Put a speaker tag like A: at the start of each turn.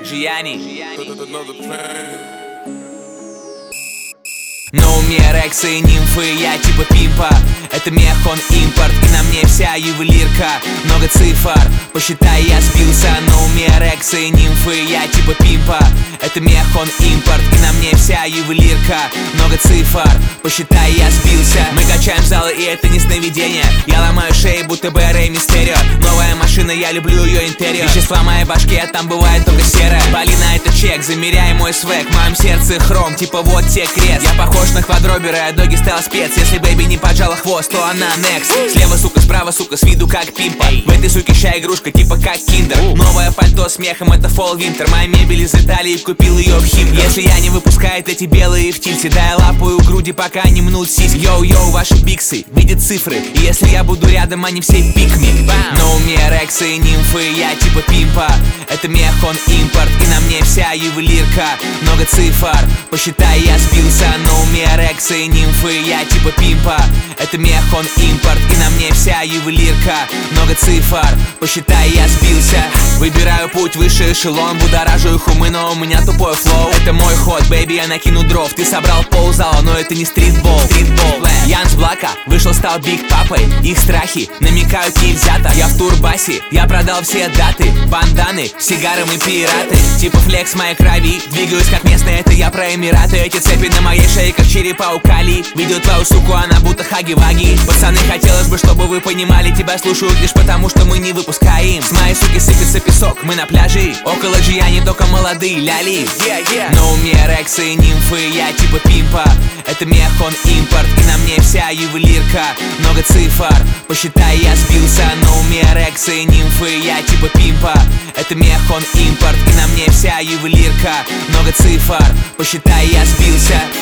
A: Джияни. На уме рексы, нимфы, я типа пимпа. Это мех, он импорт, и на мне вся ювелирка. Много цифр, посчитай, я сбился. На уме рексы, нимфы, я типа пимпа. Это мех, он импорт, и на мне вся ювелирка. Много цифр, посчитай, я сбился. Мы качаем залы, и это не сновидение. Я ломаю шеи, будто бы Рэй Мистерио. Новая машина, я люблю ее интерьер. Вещества в моей башке, а там бывает только серое. Полина, это чек, замеряй мой свек. В моем сердце хром, типа вот те крест. Я похож на квадробера, а доги стала спец. Если бэйби не поджала хвост, то она next. Слева сука, справа сука, с виду как пимпа. В этой суке ща игрушка, типа как киндер. Новое пальто с мехом, это fall winter. Моя мебель из Италии, купил ее в Хим. Если я не выпускает эти белые в тильте, да я лапаю груди, пока не мнут сиськи. Йоу-йоу, ваши биксы, видят цифры. И если я буду рядом, они все пикми. На уме рексы, нимфы, я типа пимпа. Это мех, он импорт, и на мне вся ювелирка. Много цифр, посчитай, я сбился. На уме рексы, нимфы, я типа пимпа. Это мех, он импорт, и на мне вся ювелирка. Много цифр, посчитай, я сбился. Выбираю путь выше эшелон, будоражу их умы, но у меня тупой флоу. Это мой ход, бэйби, я накину дров. Ты собрал ползала, но это не стритбол. Ян с Блака вышел, стал биг папой. Их страхи намекают нельзя-то. Я в турбасе, я продал все даты. Банданы, сигары, мы пираты. Типа флекс моей крови, двигаюсь как местные, это я про Эмираты. Эти цепи на моей шее, как черепа у Кали. Видел твою суку, она будто хаги-ваги. Пацаны, хотелось бы, чтобы вы понимали, тебя слушают лишь потому, что мы не выпускаем. С моей суки сыпется песок, мы на пляже. Около Джияни только молодые ляли. На уме рексы, нимфы, я типа пимпа. Это мех, он импорт, и на мне вся ювелирка. Много цифр, посчитай, я сбился. На уме рексы, нимфы, я типа пимпа. Это мех, он импорт, и на мне вся ювелирка. Много цифр, посчитай, я сбился.